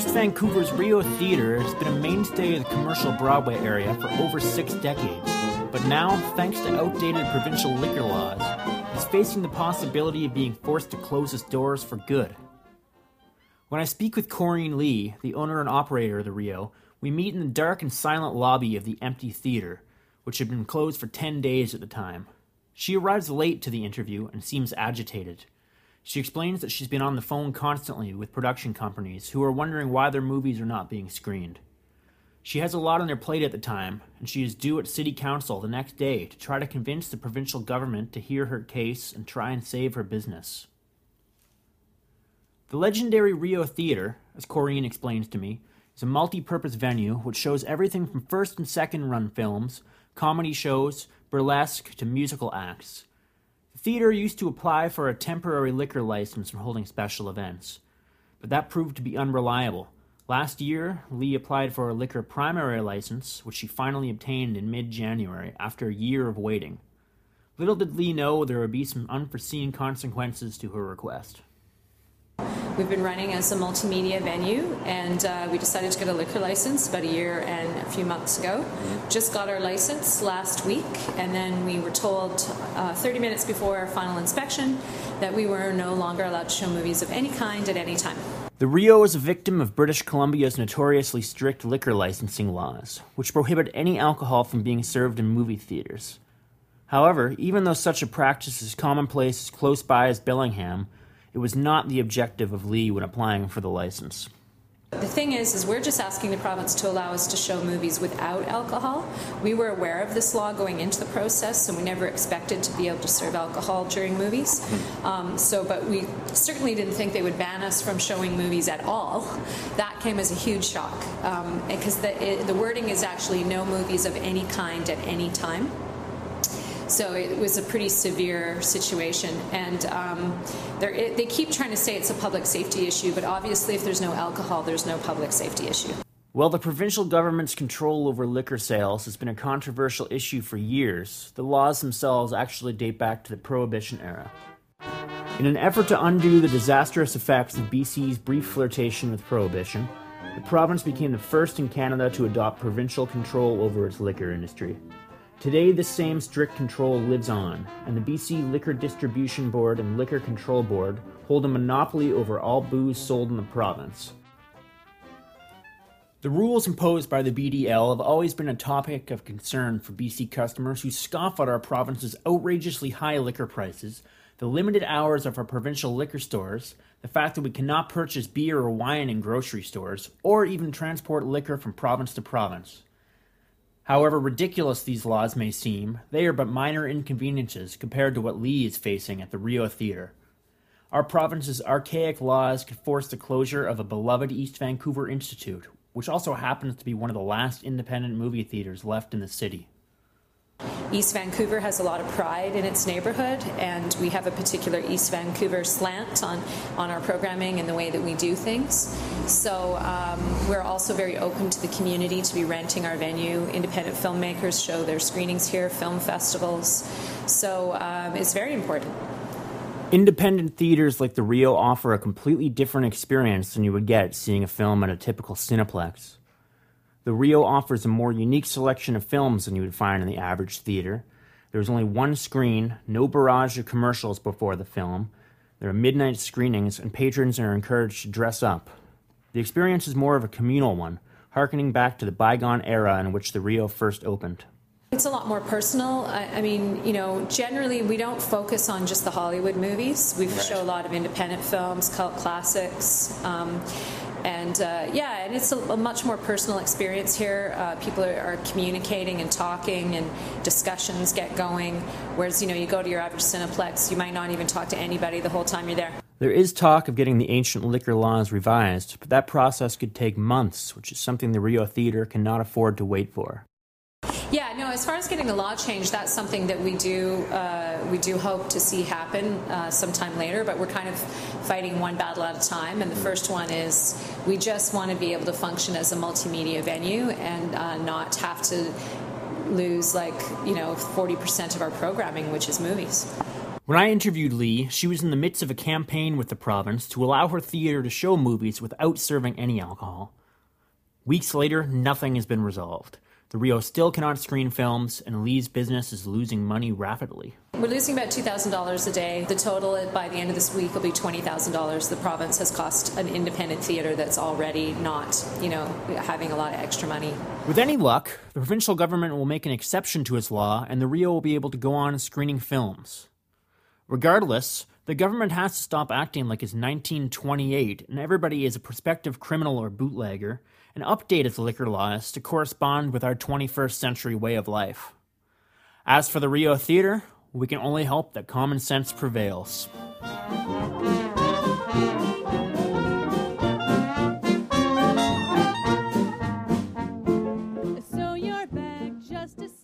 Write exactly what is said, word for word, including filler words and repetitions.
East Vancouver's Rio Theatre has been a mainstay of the commercial Broadway area for over six decades, but now, thanks to outdated provincial liquor laws, it's facing the possibility of being forced to close its doors for good. When I speak with Corinne Lee, the owner and operator of the Rio, we meet in the dark and silent lobby of the empty theatre, which had been closed for ten days at the time. She arrives late to the interview and seems agitated. She explains that she's been on the phone constantly with production companies who are wondering why their movies are not being screened. She has a lot on their plate at the time, and she is due at City Council the next day to try to convince the provincial government to hear her case and try and save her business. The legendary Rio Theatre, as Corinne explains to me, is a multi-purpose venue which shows everything from first and second run films, comedy shows, burlesque to musical acts. The theatre used to apply for a temporary liquor license for holding special events, but that proved to be unreliable. Last year, Lee applied for a liquor primary license, which she finally obtained in mid-January after a year of waiting. Little did Lee know there would be some unforeseen consequences to her request. We've been running as a multimedia venue, and uh, we decided to get a liquor license about a year and a few months ago. Just got our license last week, and then we were told uh, thirty minutes before our final inspection that we were no longer allowed to show movies of any kind at any time. The Rio is a victim of British Columbia's notoriously strict liquor licensing laws, which prohibit any alcohol from being served in movie theaters. However, even though such a practice is commonplace as close by as Bellingham, it was not the objective of Lee when applying for the license. The thing is, is we're just asking the province to allow us to show movies without alcohol. We were aware of this law going into the process, and we never expected to be able to serve alcohol during movies. Um, so, but we certainly didn't think they would ban us from showing movies at all. That came as a huge shock, um, because the, it, the wording is actually no movies of any kind at any time. So it was a pretty severe situation, and um, it, they keep trying to say it's a public safety issue, but obviously if there's no alcohol, there's no public safety issue. While the provincial government's control over liquor sales has been a controversial issue for years, the laws themselves actually date back to the Prohibition era. In an effort to undo the disastrous effects of B C's brief flirtation with Prohibition, the province became the first in Canada to adopt provincial control over its liquor industry. Today, this same strict control lives on, and the B C Liquor Distribution Board and Liquor Control Board hold a monopoly over all booze sold in the province. The rules imposed by the B D L have always been a topic of concern for B C customers who scoff at our province's outrageously high liquor prices, the limited hours of our provincial liquor stores, the fact that we cannot purchase beer or wine in grocery stores, or even transport liquor from province to province. However ridiculous these laws may seem, they are but minor inconveniences compared to what Lee is facing at the Rio Theatre. Our province's archaic laws could force the closure of a beloved East Vancouver Institute, which also happens to be one of the last independent movie theaters left in the city. East Vancouver has a lot of pride in its neighborhood, and we have a particular East Vancouver slant on, on our programming and the way that we do things. So um, we're also very open to the community to be renting our venue. Independent filmmakers show their screenings here, film festivals. So um, it's very important. Independent theaters like the Rio offer a completely different experience than you would get seeing a film at a typical Cineplex. The Rio offers a more unique selection of films than you would find in the average theater. There's only one screen, no barrage of commercials before the film. There are midnight screenings, and patrons are encouraged to dress up. The experience is more of a communal one, harkening back to the bygone era in which the Rio first opened. It's a lot more personal. I, I mean, you know, generally we don't focus on just the Hollywood movies. We Right. show a lot of independent films, cult classics, um, and uh, yeah, and it's a, a much more personal experience here. Uh, people are, are communicating and talking, and discussions get going. Whereas, you know, you go to your average Cineplex, you might not even talk to anybody the whole time you're there. There is talk of getting the ancient liquor laws revised, but that process could take months, which is something the Rio Theatre cannot afford to wait for. Yeah, no, as far as getting the law changed, that's something that we do uh, we do hope to see happen uh, sometime later, but we're kind of fighting one battle at a time. And the first one is we just want to be able to function as a multimedia venue and uh, not have to lose, like, you know, forty percent of our programming, which is movies. When I interviewed Lee, she was in the midst of a campaign with the province to allow her theater to show movies without serving any alcohol. Weeks later, nothing has been resolved. The Rio still cannot screen films, and Lee's business is losing money rapidly. We're losing about two thousand dollars a day. The total by the end of this week will be twenty thousand dollars. The province has cost an independent theatre that's already not, you know, having a lot of extra money. With any luck, the provincial government will make an exception to its law, and the Rio will be able to go on screening films. Regardless, the government has to stop acting like it's nineteen twenty-eight and everybody is a prospective criminal or bootlegger, and update its liquor laws to correspond with our twenty-first century way of life. As for the Rio Theatre, we can only hope that common sense prevails. So you're back just to